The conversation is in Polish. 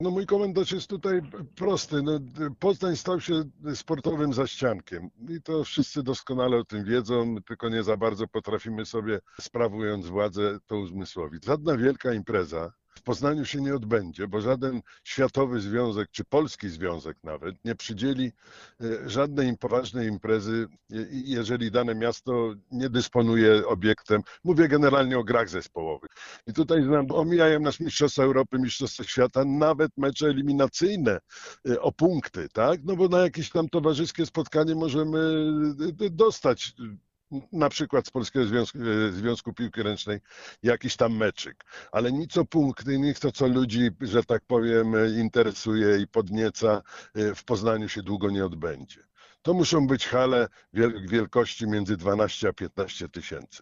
No mój komentarz jest tutaj prosty. No, Poznań stał się sportowym zaściankiem i to wszyscy doskonale o tym wiedzą, tylko nie za bardzo potrafimy sobie, sprawując władzę, to uzmysłowić. Żadna wielka impreza w Poznaniu się nie odbędzie, bo żaden światowy związek, czy polski związek nawet, nie przydzieli żadnej poważnej imprezy, jeżeli dane miasto nie dysponuje obiektem. Mówię generalnie o grach zespołowych. I tutaj omijają nas Mistrzostwa Europy, Mistrzostwa Świata, nawet mecze eliminacyjne o punkty, tak? No bo na jakieś tam towarzyskie spotkanie możemy dostać na przykład z Polskiego Związku Piłki Ręcznej jakiś tam meczyk, ale nic o punkty, nic to, co ludzi, że tak powiem, interesuje i podnieca, w Poznaniu się długo nie odbędzie. To muszą być hale wielkości między 12 a 15 tysięcy.